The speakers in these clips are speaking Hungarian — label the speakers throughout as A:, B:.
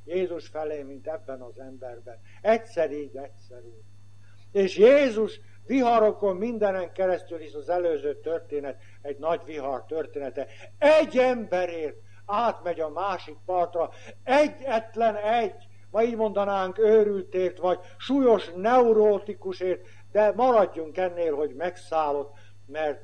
A: Jézus felé, mint ebben az emberben. Egyszer így, egyszer úgy. És Jézus viharokon mindenen keresztül, hisz az előző történet egy nagy vihar története. Egy emberért átmegy a másik partra, egyetlen egy, ma így mondanánk őrültért, vagy súlyos neurótikusért, de maradjunk ennél, hogy megszállott, mert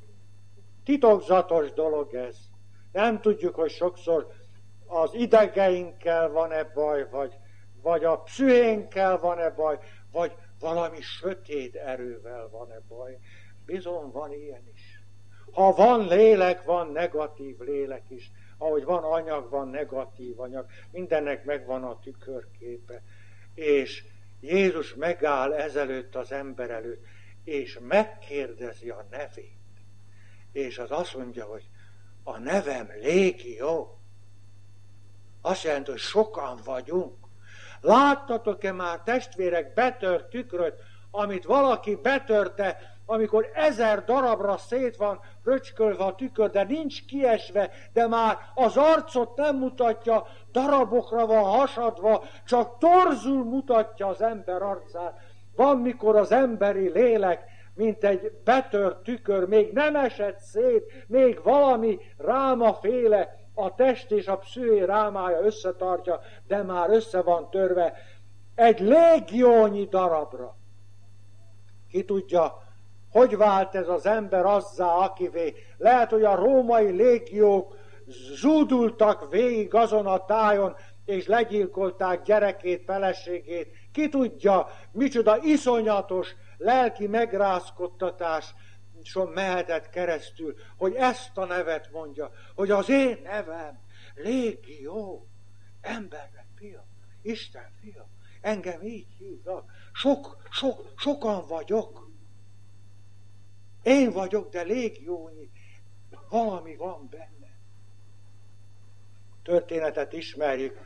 A: titokzatos dolog ez. Nem tudjuk, hogy sokszor az idegeinkkel van-e baj, vagy a pszichénkkel van-e baj, vagy valami sötét erővel van-e baj. Bizony van ilyen is. Ha van lélek, van negatív lélek is. Ahogy van anyag, van negatív anyag. Mindennek megvan a tükörképe. És Jézus megáll ezelőtt az ember előtt, és megkérdezi a nevét. És az azt mondja, hogy a nevem Légió. Azt jelenti, hogy sokan vagyunk. Láttatok-e már, testvérek, betört tükröt, amit valaki betörte, amikor 1000 darabra szét van fröcskölve a tükör, de nincs kiesve, de már az arcot nem mutatja, darabokra van hasadva, csak torzul mutatja az ember arcát. Van, mikor az emberi lélek, mint egy betört tükör, még nem esett szét, még valami rámaféle, a test és a pszüché rámája összetartja, de már össze van törve egy légiónyi darabra. Ki tudja, hogy vált ez az ember azzá, akivé. Lehet, hogy a római légiók zúdultak végig azon a tájon, és legyilkolták gyerekét, feleségét. Ki tudja, micsoda iszonyatos lelki megrázkodtatás mehetett keresztül, hogy ezt a nevet mondja, hogy az én nevem Légió, embernek fia, Isten fia, engem így hívnak, sokan vagyok. Én vagyok, de légiónyi, valami van benne. Történetet ismerjük,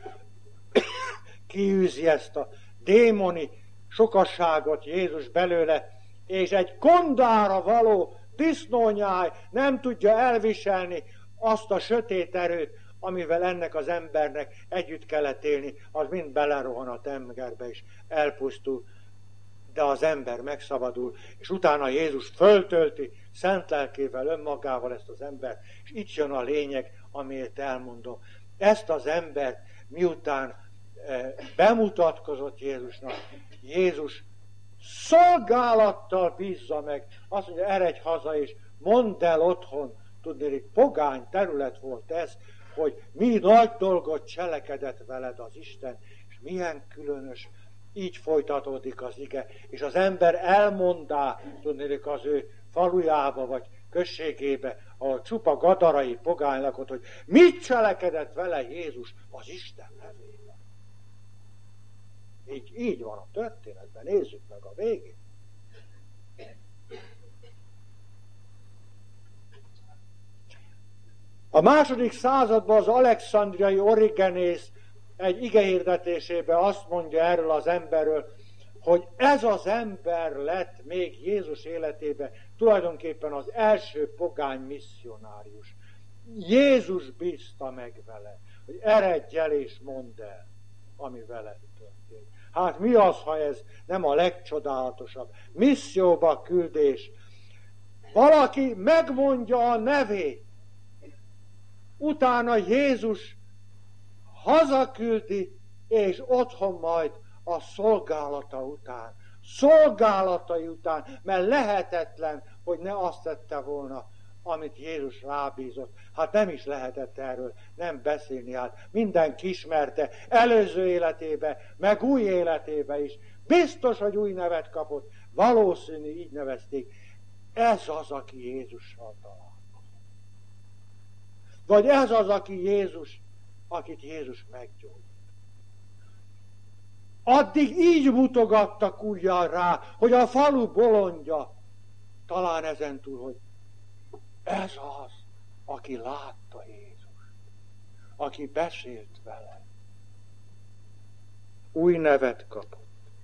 A: kiűzi ezt a démoni sokasságot Jézus belőle, és egy kondára való disznónyáj nem tudja elviselni azt a sötét erőt, amivel ennek az embernek együtt kellett élni, az mind belerohan a tengerbe és elpusztul, de az ember megszabadul, és utána Jézus föltölti szent lelkével, önmagával ezt az embert, és itt jön a lényeg, amiért elmondom. Ezt az embert, miután bemutatkozott Jézusnak, Jézus szolgálattal bízza meg. Azt mondja, eredj haza és mondd el otthon. Tudni, pogány terület volt ez, hogy mi nagy dolgot cselekedett veled az Isten, és milyen különös, így folytatódik az ige, és az ember elmondá, tudni, az ő falujába, vagy községébe, ahol csupa gadarai pogány lakott, hogy mit cselekedett vele Jézus az Isten nevében. Így van a történetben, nézzük meg a végét. A második században az alexandriai Origenész egy igehirdetésében azt mondja erről az emberről, hogy ez az ember lett még Jézus életében tulajdonképpen az első pogány misszionárius. Jézus bízta meg vele, hogy eredj el és mondd el, ami vele történt. Hát mi az, ha ez nem a legcsodálatosabb misszióba küldés? Valaki megmondja a nevét, utána Jézus hazaküldi, és otthon majd a szolgálatai után, mert lehetetlen, hogy ne azt tette volna, amit Jézus rábízott. Hát nem is lehetett erről nem beszélni, hát mindenki ismerte előző életébe, meg új életébe is. Biztos, hogy új nevet kapott, valószínű, így nevezték. Ez az, aki Jézussal találkozott. Vagy ez az, akit Jézus meggyógyít. Addig így mutogattak ujjal rá, hogy a falu bolondja, talán ezentúl, hogy ez az, aki látta Jézust, aki beszélt vele. Új nevet kapott.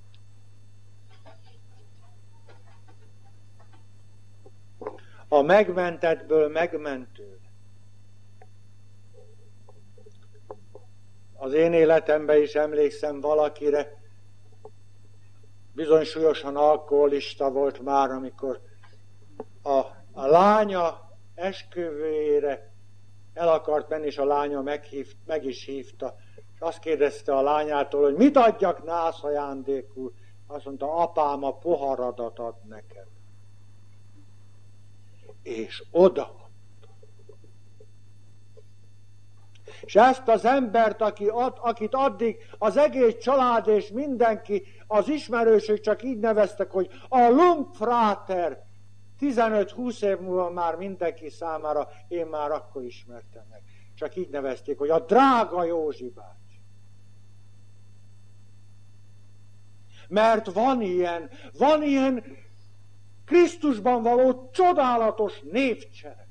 A: A megmentettből megmentő. Az én életemben is emlékszem valakire, bizony súlyosan alkoholista volt már, amikor a lánya esküvőjére el akart menni, és a lánya meg is hívta, és azt kérdezte a lányától, hogy mit adjak nász ajándékul. Azt mondta, apám, a poharadat ad nekem. És oda. És ezt az embert, akit addig az egész család és mindenki, az ismerősök csak így neveztek, hogy a Lumpfráter, 15-20 év múlva már mindenki számára, én már akkor ismertem meg. Csak így nevezték, hogy a drága Józsi bácsi. Mert van ilyen Krisztusban való csodálatos névcsere,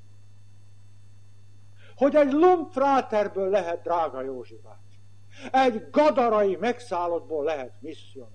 A: hogy egy Lumpfráterből lehet drága Józsi bácsi. Egy gadarai megszállottból lehet misszionárius.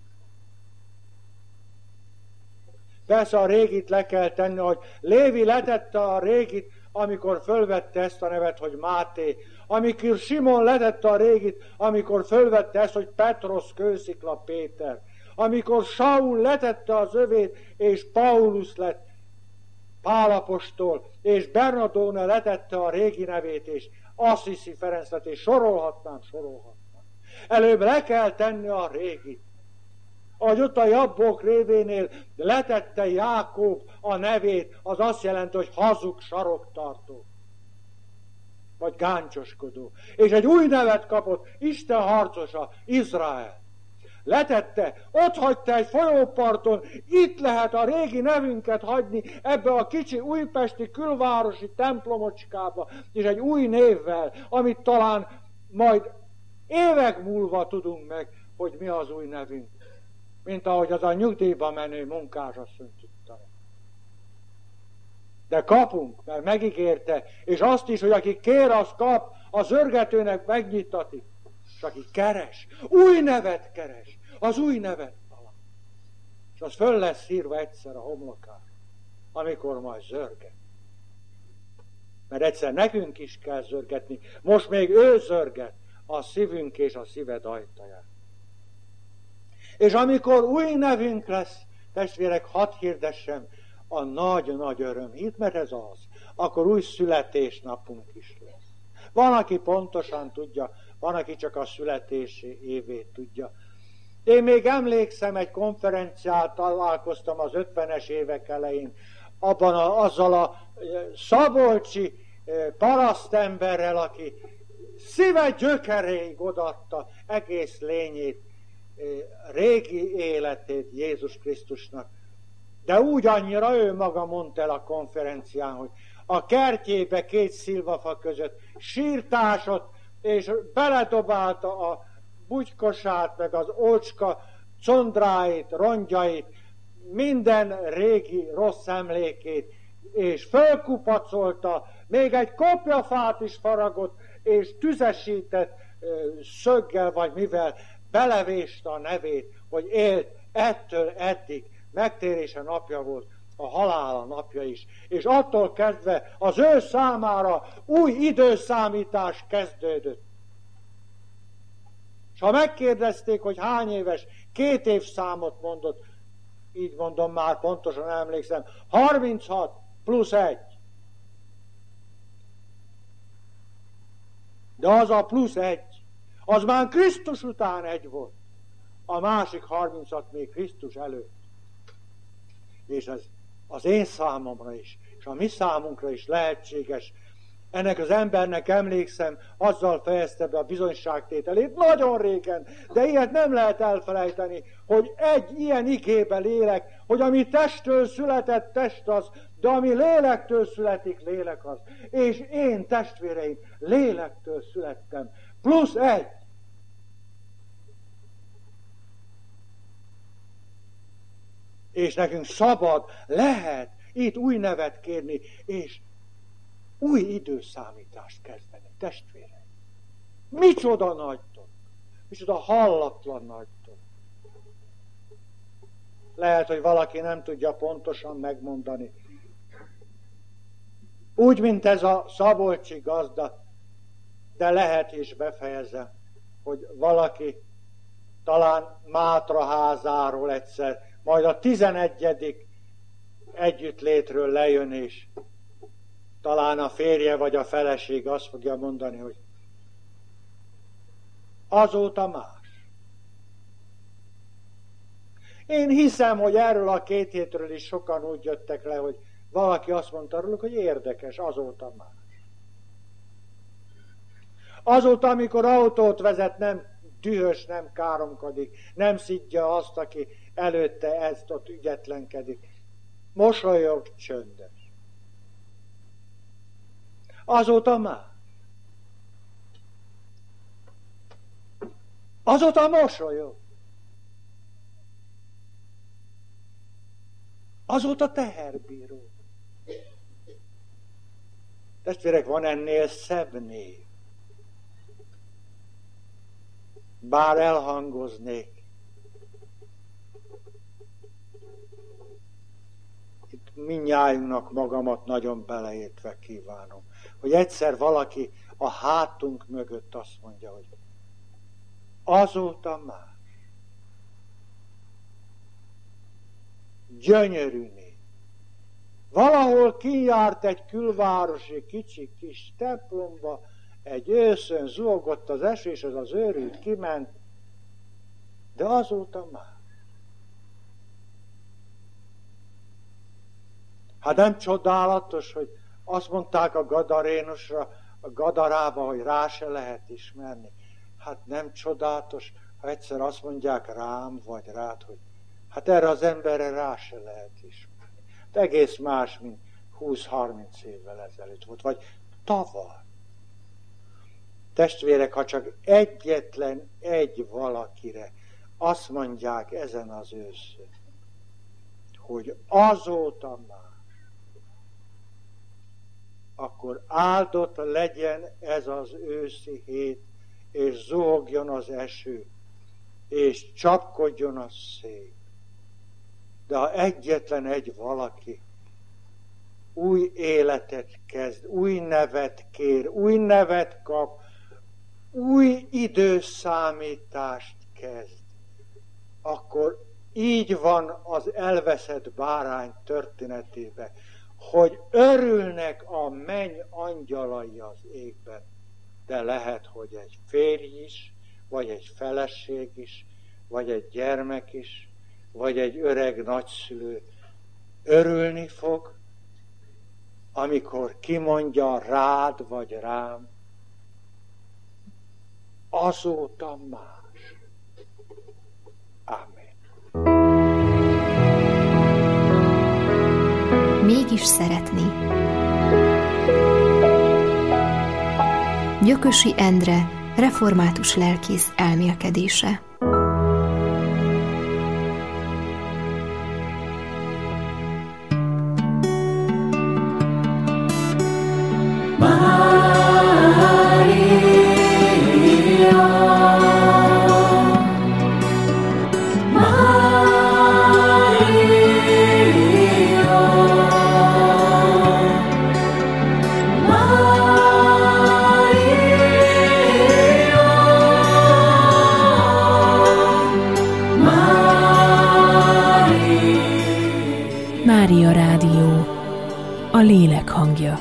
A: Persze a régit le kell tenni, hogy Lévi letette a régit, amikor fölvette ezt a nevet, hogy Máté. Amikor Simon letette a régit, amikor fölvette ezt, hogy Petros, Kőszikla, Péter. Amikor Saul letette az övét, és Paulus lett Pál apostol, és Bernardone letette a régi nevét, és Assisi Ferenc lett, és sorolhatnám. Előbb le kell tenni a régit. Ahogy ott a Jabbok révénél letette Jákob a nevét, az azt jelenti, hogy hazug saroktartó, vagy gáncsoskodó. És egy új nevet kapott, Isten harcosa, Izrael. Letette, ott hagyta egy folyóparton, itt lehet a régi nevünket hagyni ebbe a kicsi újpesti külvárosi templomocskába, és egy új névvel, amit talán majd évek múlva tudunk meg, hogy mi az új nevünk. Mint ahogy az a nyugdíjba menő munkásasszony tudta. De kapunk, mert megígérte, és azt is, hogy aki kér, az kap, a zörgetőnek megnyitatik. És aki keres, új nevet keres, az új nevet talál. És az föl lesz írva egyszer a homlokára, amikor majd zörget. Mert egyszer nekünk is kell zörgetni, most még ő zörget a szívünk és a szíved ajtaján. És amikor új nevünk lesz, testvérek, hadd hirdessem a nagy-nagy örömhírt, mert ez az, akkor új születésnapunk is lesz. Van, aki pontosan tudja, van, aki csak a születési évét tudja. Én még emlékszem, egy konferenciát találkoztam az 50-es évek elején, azzal a szabolcsi parasztemberrel, aki szíve gyökeréig odaadta egész lényét, régi életét Jézus Krisztusnak. De úgy annyira ő maga mondta el a konferencián, hogy a kertjébe 2 szilvafa között sírtásot, és beledobálta a bugykosát, meg az ócska condráit, rongyait, minden régi rossz emlékét, és fölkupacolta, még egy kopjafát is faragott, és tüzesített szöggel, vagy mivel, belevéste a nevét, hogy élt ettől eddig. Megtérése napja volt, a halála napja is. És attól kezdve az ő számára új időszámítás kezdődött. És ha megkérdezték, hogy hány éves, 2 évszámot mondott, így mondom, már pontosan emlékszem, 36 plusz 1. De az a plusz 1, az már Krisztus után 1 volt. A másik 36 még Krisztus előtt. És ez az én számomra is, és a mi számunkra is lehetséges. Ennek az embernek, emlékszem, azzal fejezte be a bizonyságtételét nagyon régen, de ilyet nem lehet elfelejteni, hogy egy ilyen igébe lélek, hogy ami testtől született, test az, de ami lélektől születik, lélek az. És én, testvéreim, lélektől születtem. Plusz 1. És nekünk szabad, lehet itt új nevet kérni, és új időszámítást kezdeni, testvéreim. Micsoda nagy dolog, micsoda hallatlan nagy dolog. Lehet, hogy valaki nem tudja pontosan megmondani. Úgy, mint ez a szabolcsi gazda, de lehet is befejezem. hogy valaki talán Mátraházáról egyszer, majd a 11. együttlétről lejön, és talán a férje vagy a feleség azt fogja mondani, hogy azóta más. Én hiszem, hogy erről a 2 hétről is sokan úgy jöttek le, hogy valaki azt mondta róluk, hogy érdekes, azóta más. Azóta, amikor autót vezet, nem dühös, nem káromkodik, nem szidja azt, aki előtte ezt ott ügyetlenkedik. Mosolyog, csöndes. Azóta más. Azóta mosolyog. Azóta teherbíró. Testvérek, van ennél szebb név. Bár elhangoznék. Itt mindnyájunknak magamat nagyon beleértve kívánom, hogy egyszer valaki a hátunk mögött azt mondja, hogy azóta más. Gyönyörű név. Valahol kijárt egy külvárosi kicsi kis templomba, egy őszön zuhogott az eső, és az őrült kiment, de azóta már. Hát nem csodálatos, hogy azt mondták a Gadarénusra, a Gadarába, hogy rá se lehet ismerni. Hát nem csodálatos, ha egyszer azt mondják rám, vagy rád, hogy hát erre az emberre rá se lehet ismerni. De egész más, mint 20-30 évvel ezelőtt volt, vagy tavaly. Testvérek, ha csak egyetlen egy valakire azt mondják ezen az őszön, hogy azóta más, akkor áldott legyen ez az őszi hét, és zuhogjon az eső, és csapkodjon a szél. De ha egyetlen egy valaki új életet kezd, új nevet kér, új nevet kap, új időszámítást kezd, akkor így van az elveszett bárány történetében, hogy örülnek a menny angyalai az égben, de lehet, hogy egy férj is, vagy egy feleség is, vagy egy gyermek is, vagy egy öreg nagyszülő örülni fog, amikor kimondja rád vagy rám, azóta más. Amen.
B: Mégis szeretni. Gyökösi Endre, református lelkész elmélkedése.
C: Mária Rádió, a lélek hangja.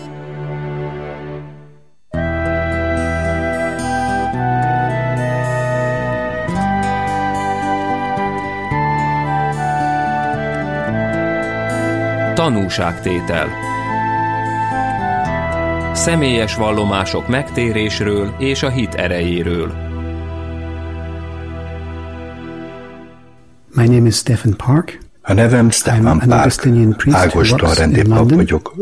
D: Tanúságtétel. Személyes vallomások megtérésről és a hit erejéről.
E: My name is Stephen Park.
F: A nevem Stefan Park, ágoston rendi pap vagyok